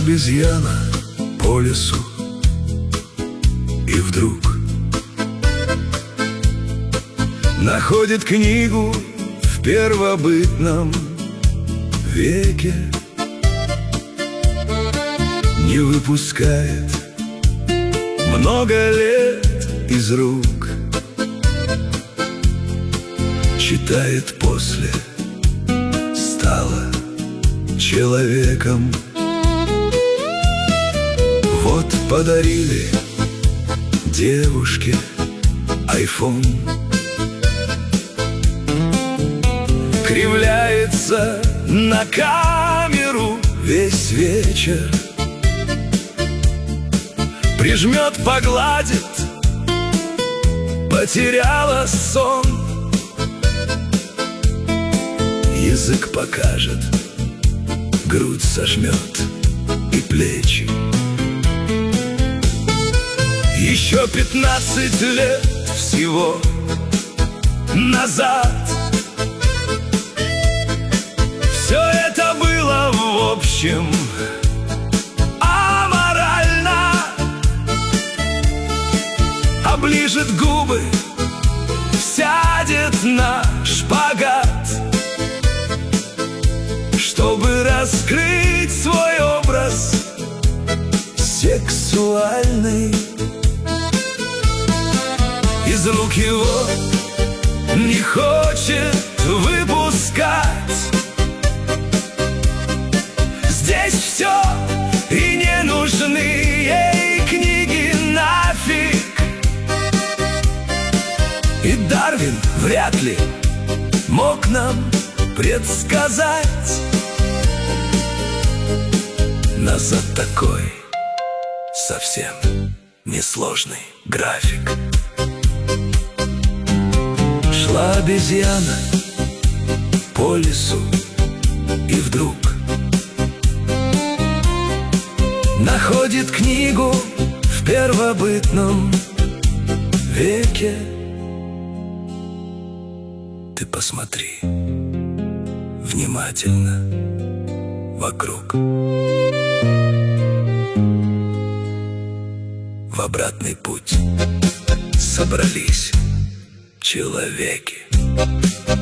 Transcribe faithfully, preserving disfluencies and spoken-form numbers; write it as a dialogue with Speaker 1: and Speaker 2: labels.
Speaker 1: обезьяна по лесу, и вдруг находит книгу в первобытном веке, не выпускает много лет из рук, читает после, стала человеком. Вот подарили девушке айфон, кривляется на камеру весь вечер, прижмет, погладит, потеряла сон, язык покажет, грудь сожмет и плечи. Еще пятнадцать лет всего назад все это было в общем аморально. Оближет губы, сядет на шпагат, чтобы раскрыть свой образ сексуальный. Из рук его не хочет выпускать. Здесь все, и не нужны ей книги нафиг. И Дарвин вряд ли мог нам предсказать назад такой совсем несложный график. Шла обезьяна по лесу, и вдруг находит книгу в первобытном веке. Ты посмотри внимательно вокруг. В обратный путь собрались человеки.